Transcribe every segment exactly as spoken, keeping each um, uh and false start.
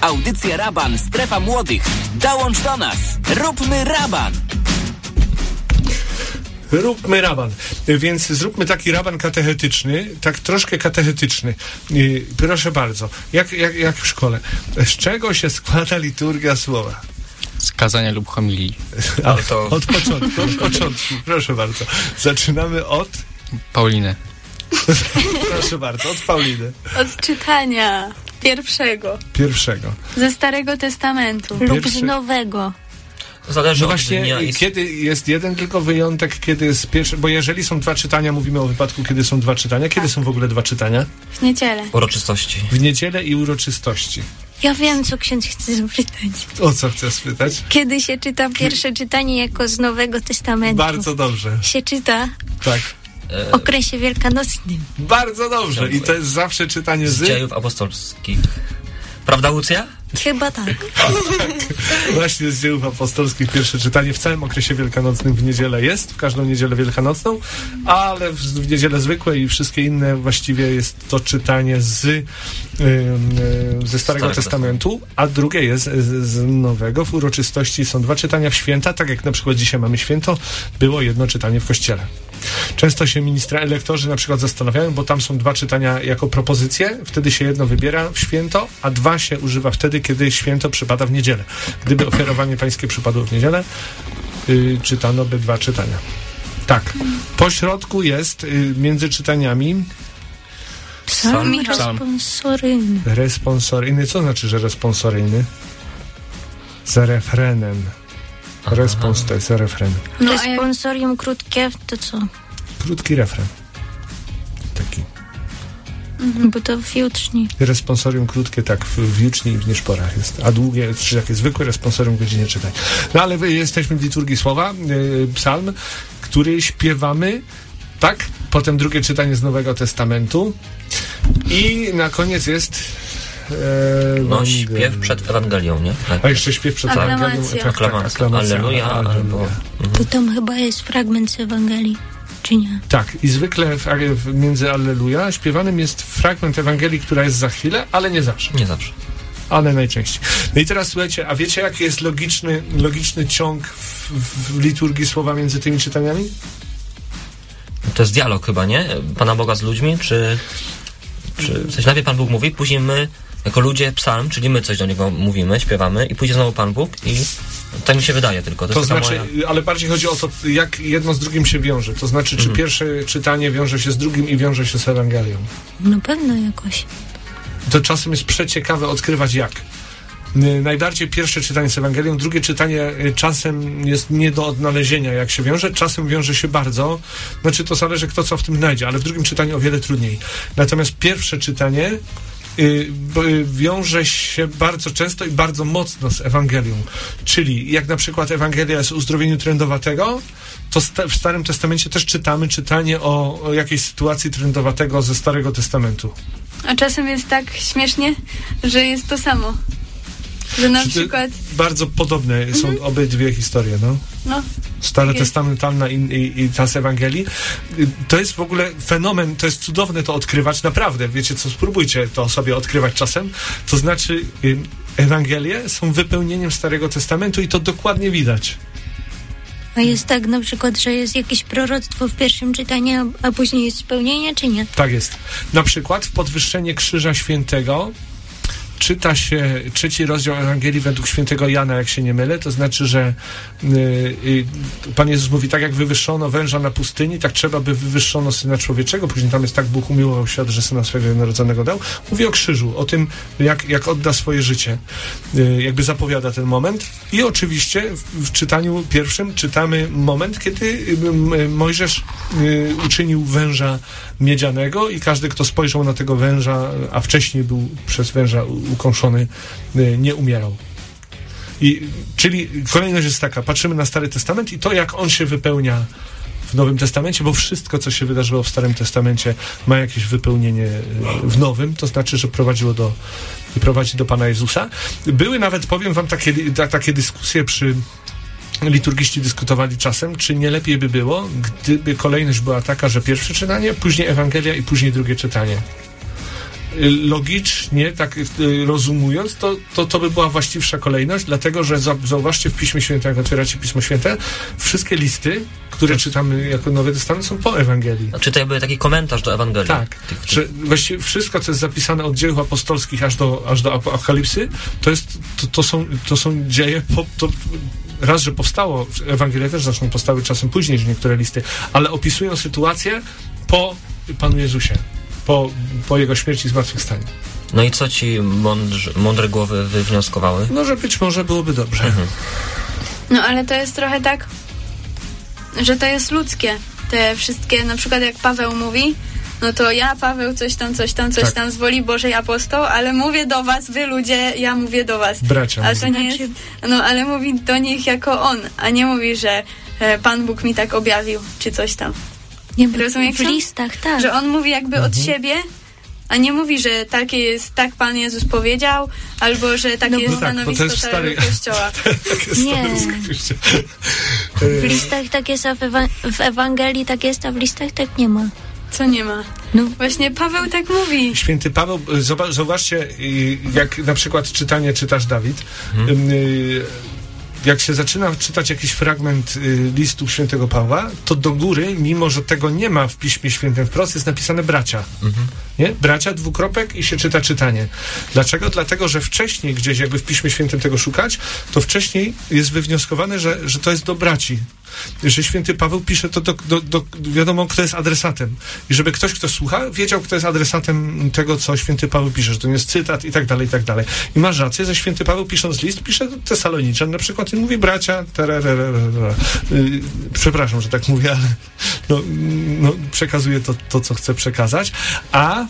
Audycja Raban, Strefa Młodych. Dołącz do nas. Róbmy raban. Róbmy raban. Więc zróbmy taki raban katechetyczny, tak troszkę katechetyczny. Yy, proszę bardzo, jak, jak, jak w szkole. Z czego się składa liturgia słowa? Z kazania lub homilii. A, to... Od początku, od początku. Proszę bardzo. Zaczynamy od... Pauliny. Proszę bardzo, od Pauliny. Od czytania pierwszego. Pierwszego. Ze Starego Testamentu. Pierwszy... Lub z Nowego. Zależy no od właśnie, dnia i... kiedy jest jeden tylko wyjątek, kiedy jest pierwszy, bo jeżeli są dwa czytania, mówimy o wypadku, kiedy są dwa czytania. Kiedy są w ogóle dwa czytania? W niedzielę. Uroczystości. W niedzielę i uroczystości. Ja wiem, co ksiądz chce zapytać. O co chcesz spytać? Kiedy się czyta pierwsze czytanie jako z Nowego Testamentu? Bardzo dobrze. Się czyta tak. w okresie wielkanocnym. Bardzo dobrze. I to jest zawsze czytanie z... Z dziejów apostolskich. Prawda, Łucja? Chyba tak. tak. Właśnie z dziejów apostolskich pierwsze czytanie w całym okresie wielkanocnym w niedzielę jest, w każdą niedzielę wielkanocną, ale w, w niedzielę zwykłe i wszystkie inne właściwie jest to czytanie z, yy, yy, ze Starego Stary Testamentu, a drugie jest z, z Nowego. W uroczystości są dwa czytania w święta, tak jak na przykład dzisiaj mamy święto, było jedno czytanie w kościele. Często się ministra, elektorzy na przykład zastanawiają, bo tam są dwa czytania jako propozycje, wtedy się jedno wybiera w święto, a dwa się używa wtedy, kiedy święto przypada w niedzielę. Gdyby ofiarowanie pańskie przypadło w niedzielę, yy, czytano by dwa czytania. Tak. Po środku jest yy, między czytaniami Psalm responsoryjny. Responsoryjny. Co znaczy, że responsoryjny? Za refrenem. Respons to jest refren. No, responsorium krótkie, to co? Krótki refren. Taki. Mhm, bo to w juczni. Responsorium krótkie, tak, w, w juczni i w nieszporach jest. A długie, czy takie zwykłe responsorium godzinie czytaj. No ale wy, jesteśmy w liturgii słowa, yy, psalm, który śpiewamy, tak? Potem drugie czytanie z Nowego Testamentu. I na koniec jest... E, no, śpiew przed Ewangelią, nie? Tak. A jeszcze śpiew przed Ewangelią. Tak, aklamacja. aklamacja. Alleluja. Albo... To tam chyba jest fragment z Ewangelii, czy nie? Tak, i zwykle w, w, między Alleluja śpiewanym jest fragment Ewangelii, która jest za chwilę, ale nie zawsze. Nie zawsze. Ale najczęściej. No i teraz słuchajcie, a wiecie jaki jest logiczny, logiczny ciąg w, w liturgii słowa między tymi czytaniami? To jest dialog chyba, nie? Pana Boga z ludźmi, czy... czy coś najpierw Pan Bóg mówi, później my jako ludzie psalm, czyli my coś do Niego mówimy, śpiewamy i później znowu Pan Bóg i tak mi się wydaje tylko. To, to jest znaczy, moja... ale bardziej chodzi o to, jak jedno z drugim się wiąże. To znaczy, czy mhm. pierwsze czytanie wiąże się z drugim i wiąże się z Ewangelią? No pewno jakoś. To czasem jest przeciekawe odkrywać jak. Najbardziej pierwsze czytanie z Ewangelią, drugie czytanie czasem jest nie do odnalezienia, jak się wiąże, czasem wiąże się bardzo, znaczy to zależy kto co w tym znajdzie, ale w drugim czytaniu o wiele trudniej. Natomiast pierwsze czytanie y, y, wiąże się bardzo często i bardzo mocno z Ewangelią, czyli jak na przykład Ewangelia jest o uzdrowieniu trędowatego, to sta- w Starym Testamencie też czytamy czytanie o, o jakiejś sytuacji trędowatego ze Starego Testamentu. A czasem jest tak śmiesznie, że jest to samo. Że na przykład... Bardzo podobne są mm-hmm. obydwie historie, no. no Starotestamentalna i, i, i ta z Ewangelii. To jest w ogóle fenomen, to jest cudowne to odkrywać, naprawdę. Wiecie co, spróbujcie to sobie odkrywać czasem. To znaczy y, Ewangelie są wypełnieniem Starego Testamentu i to dokładnie widać. A jest tak na przykład, że jest jakieś proroctwo w pierwszym czytaniu, a później jest spełnienie, czy nie? Tak jest. Na przykład w Podwyższenie Krzyża Świętego czyta się trzeci rozdział Ewangelii według świętego Jana, jak się nie mylę, to znaczy, że y, y, Pan Jezus mówi, tak jak wywyższono węża na pustyni, tak trzeba by wywyższono Syna Człowieczego. Później tam jest tak, Bóg umiłował świat, że Syna swego jednorodzonego dał. Mówi o krzyżu, o tym, jak, jak odda swoje życie. Y, jakby zapowiada ten moment. I oczywiście w, w czytaniu pierwszym czytamy moment, kiedy y, y, Mojżesz y, uczynił węża miedzianego i każdy, kto spojrzał na tego węża, a wcześniej był przez węża ukąszony, nie umierał. I, czyli kolejność jest taka, patrzymy na Stary Testament i to, jak on się wypełnia w Nowym Testamencie, bo wszystko, co się wydarzyło w Starym Testamencie, ma jakieś wypełnienie w Nowym, to znaczy, że prowadziło do, prowadzi do Pana Jezusa. Były nawet, powiem wam, takie, takie dyskusje przy liturgiści dyskutowali czasem, czy nie lepiej by było, gdyby kolejność była taka, że pierwsze czytanie, później Ewangelia i później drugie czytanie. logicznie, tak rozumując, to, to to by była właściwsza kolejność, dlatego, że zauważcie, w Piśmie Świętym, jak otwieracie Pismo Święte, wszystkie listy, które czytamy jako Nowy Testament, są po Ewangelii. Czy to jakby taki komentarz do Ewangelii? Tak, tych, tych... że właściwie wszystko, co jest zapisane od dziejów apostolskich aż do, aż do Apokalipsy, to jest, to, to są, to są dzieje, po, to raz, że powstało, Ewangelie też zresztą powstały czasem później niż niektóre listy, ale opisują sytuację po Panu Jezusie, po, po Jego śmierci i zmartwychwstaniu. No i co ci mądrze, mądre głowy wywnioskowały? No, że być może byłoby dobrze. Mhm. No, ale to jest trochę tak, że to jest ludzkie. Te wszystkie, na przykład jak Paweł mówi, no to ja, Paweł, coś tam, coś tam, coś tak. tam z woli Bożej apostoł, ale mówię do was, wy ludzie, ja mówię do was. Bracia. A to nie jest, no ale mówi do nich jako on, a nie mówi, że e, Pan Bóg mi tak objawił, czy coś tam. Nie, Rozumiem, w listach, tak. Że on mówi jakby mhm. od siebie, a nie mówi, że takie jest, tak Pan Jezus powiedział, albo że takie No jest bo- tak, bo to stanowisko jest całego stary- Kościoła. Nie. Nie. W listach tak jest, a w, ewa- w Ewangelii tak jest, a w listach tak nie ma. Co nie ma. No. Właśnie Paweł tak mówi. Święty Paweł, zobacz, zauważcie, y, jak na przykład czytanie czytasz Dawid, Mhm. y, jak się zaczyna czytać jakiś fragment y, listu świętego Pawła, to do góry, mimo że tego nie ma w Piśmie Świętym wprost, jest napisane bracia. Mhm. Nie? Bracia, dwukropek i się czyta czytanie. Dlaczego? Dlatego, że wcześniej gdzieś jakby w Piśmie Świętym tego szukać, to wcześniej jest wywnioskowane, że, że to jest do braci. Że święty Paweł pisze to do, do, do, wiadomo, kto jest adresatem. I żeby ktoś, kto słucha, wiedział, kto jest adresatem tego, co święty Paweł pisze, że to nie jest cytat i tak dalej, i tak dalej. I masz rację, że święty Paweł pisząc list, pisze do Tesaloniczan na przykład i mówi bracia, tererererera. Yy, przepraszam, że tak mówię, ale no, no, przekazuje to, to, co chce przekazać. A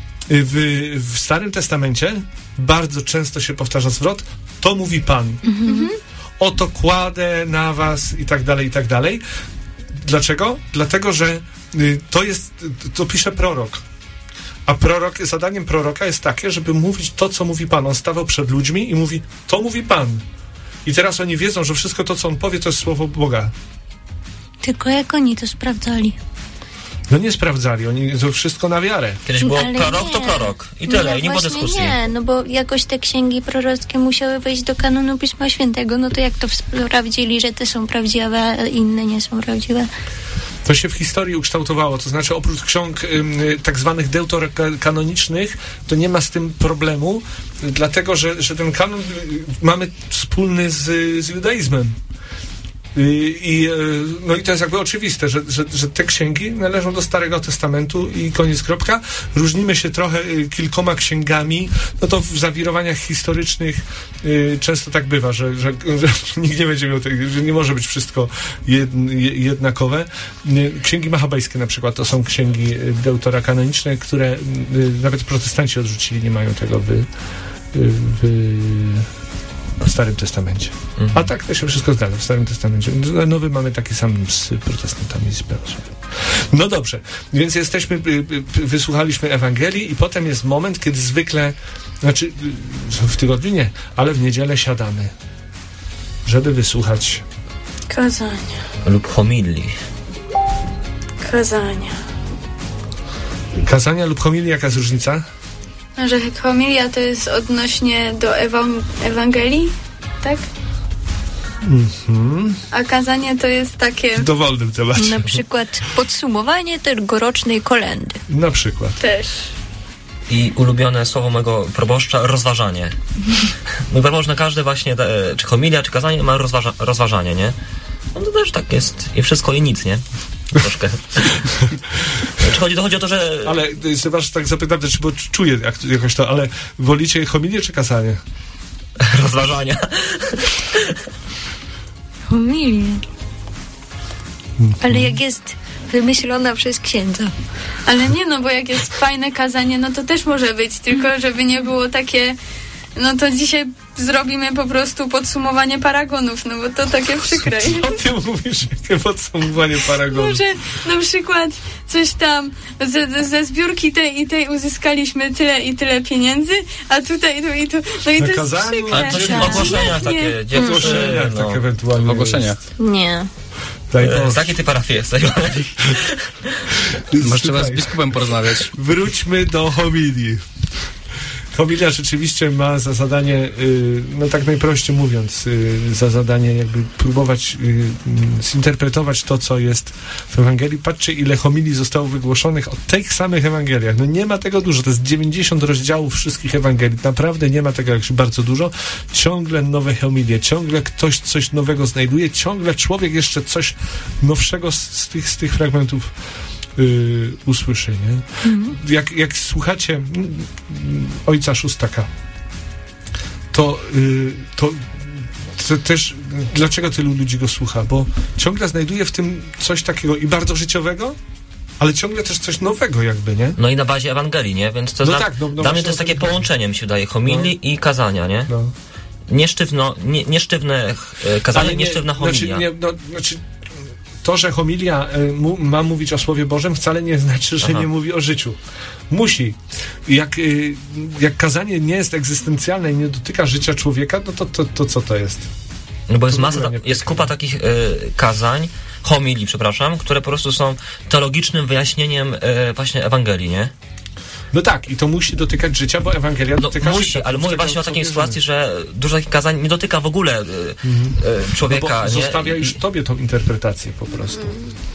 w, w Starym Testamencie bardzo często się powtarza zwrot, to mówi Pan. Mhm. Oto kładę na was i tak dalej, i tak dalej. Dlaczego? Dlatego, że y, to jest, to pisze prorok. A prorok, zadaniem proroka jest takie, żeby mówić to, co mówi Pan. On stawał przed ludźmi i mówi, to mówi Pan. I teraz oni wiedzą, że wszystko to, co on powie, to jest słowo Boga. Tylko jak oni to sprawdzali? No nie sprawdzali, oni to wszystko na wiarę. Kiedyś było Ale prorok, nie. to prorok. I tyle, No i nie było właśnie dyskusji. nie, no bo jakoś te księgi prorockie musiały wejść do kanonu Pisma Świętego, no to jak to sprawdzili, że te są prawdziwe, a inne nie są prawdziwe? To się w historii ukształtowało, to znaczy oprócz ksiąg ym, tak zwanych deuterokanonicznych, to nie ma z tym problemu, dlatego, że, że ten kanon y, mamy wspólny z, z judaizmem. I, i, no i to jest jakby oczywiste, że, że, że te księgi należą do Starego Testamentu i koniec, kropka. Różnimy się trochę kilkoma księgami, no to w zawirowaniach historycznych y, często tak bywa, że, że, że nikt nie będzie miał tej, że nie może być wszystko jed, jednakowe. Księgi machabejskie na przykład to są księgi deuterokanoniczne, które y, nawet protestanci odrzucili, nie mają tego w, w w Starym Testamencie. Mhm. A tak to się wszystko zgadza w Starym Testamencie. Nowy mamy taki sam z protestantami. Z no dobrze, więc jesteśmy, wysłuchaliśmy Ewangelii i potem jest moment, kiedy zwykle, znaczy w tygodniu nie, ale w niedzielę siadamy, żeby wysłuchać Kazania. Lub homilii. Kazania. Kazania lub homilii. Jaka jest różnica? Że homilia to jest odnośnie do ewang- Ewangelii, tak? Mhm. A kazanie to jest takie W dowolnym temacie. Na przykład podsumowanie tegorocznej kolendy. Na przykład. też. I ulubione słowo mojego proboszcza, rozważanie. Mój proboszcz na każde właśnie, te, czy homilia, czy kazanie ma rozważa, rozważanie, nie? No to też tak jest. I wszystko i nic, nie? Troszkę. Czy chodzi, to chodzi o to, że... Ale y, was tak zapytam, czy bo czuję jak, jakoś to, ale wolicie homilię czy kazanie? Rozważania. Homilię. Ale jak jest wymyślona przez księdza. Ale nie, no bo jak jest fajne kazanie, no to też może być, tylko żeby nie było takie, no to dzisiaj zrobimy po prostu podsumowanie paragonów, no bo to takie przykre. Co ty mówisz? Jakie podsumowanie paragonu? Może na przykład coś tam ze, ze zbiórki tej i tej uzyskaliśmy tyle i tyle pieniędzy, a tutaj tu i tu, no i Na to jest kazaniu? przykre. Ale to się w Tak. ogłoszeniach takie, W ogłoszeniach dziewczyny, tak no. ewentualnie W ogłoszeniach. jest. Nie. Daj E, Boże. z jakiej ty parafii jesteś? Może trzeba z Słuchaj, biskupem porozmawiać. wróćmy do homilii. Homilia rzeczywiście ma za zadanie, y, no tak najprościej mówiąc, y, za zadanie jakby próbować y, y, zinterpretować to, co jest w Ewangelii. Patrzcie, ile homilii zostało wygłoszonych o tych samych Ewangeliach. No nie ma tego dużo. To jest dziewięćdziesiąt rozdziałów wszystkich Ewangelii. Naprawdę nie ma tego jakoś bardzo dużo. Ciągle nowe homilie, ciągle ktoś coś nowego znajduje, ciągle człowiek jeszcze coś nowszego z, z, tych, z tych fragmentów Yy, usłyszy, nie? Mhm. Jak, jak słuchacie mm, ojca Szóstaka, to, yy, to, to też dlaczego tylu ludzi go słucha? Bo ciągle znajduje w tym coś takiego i bardzo życiowego, ale ciągle też coś nowego jakby, nie? No i na bazie Ewangelii, nie? Więc to No dla, tak, no, no dla mnie właśnie to jest o takie tym chodzi. połączenie, mi się wydaje, homilii No. i kazania, nie? No. Nie sztywno, nie, nie sztywne e, kazanie, Ale nie sztywna homilia. Znaczy, nie, no, znaczy, to, że homilia y, mu, ma mówić o Słowie Bożym, wcale nie znaczy, że Aha. nie mówi o życiu. Musi. Jak, y, jak kazanie nie jest egzystencjalne i nie dotyka życia człowieka, no to, to, to co to jest? No bo jest To w masa, ogóle ta, nie jest kupa takich e, kazań, homilii, przepraszam, które po prostu są teologicznym wyjaśnieniem e, właśnie Ewangelii, nie? No tak, i to musi dotykać życia, bo Ewangelia No dotyka musi, życia. ale Z mówię tego, właśnie o co takiej wierzymy. sytuacji, że dużo takich kazań nie dotyka w ogóle e, e, No człowieka, bo nie? zostawia już tobie tą interpretację po prostu.